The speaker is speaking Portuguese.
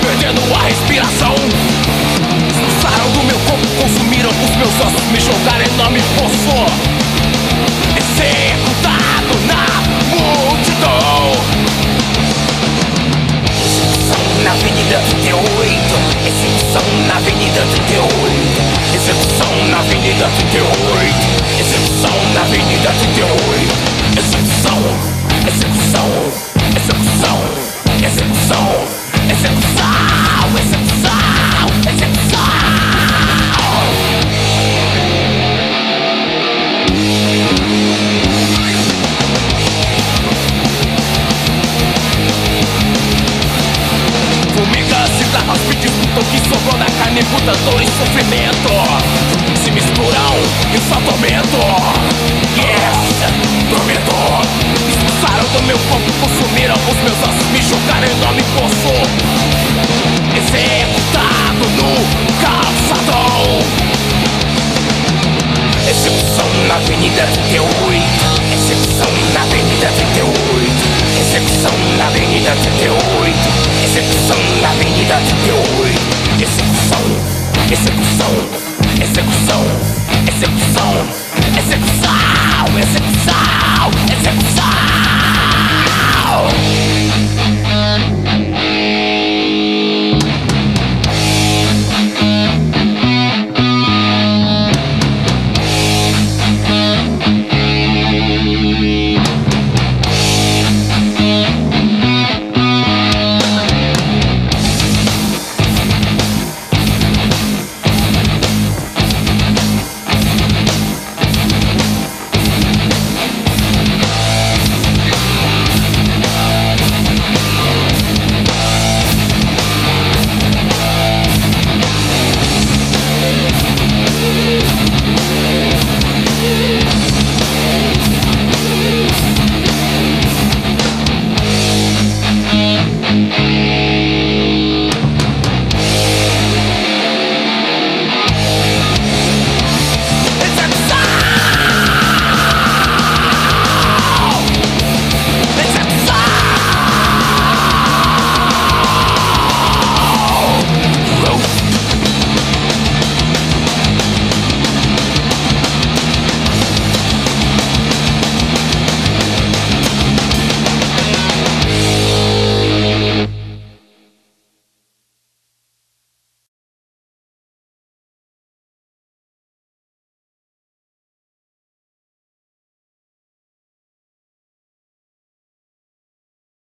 perdendo a respiração. Expulsaram do meu corpo, consumiram os meus ossos, me jogaram em enorme poço, executado na multidão. Execução na Avenida 38, execução na Avenida 38, execução na Avenida 38, execução na Avenida 38, execução, execução, execução, execução, execução, execução, execução. Formigas e larvas me disputam, que sobrou na carne, puta, dor e sofrimento se misturam em só tormento. Yes, tormento. Expulsaram do meu corpo, consumiram os meus ossos, me jogaram em enorme poço, executado no calçadão. Execução na Avenida 38, execução na Avenida 38, execução na Avenida 38, execução na Avenida 38, execução, execução, execução, execução, execução, execução, execução.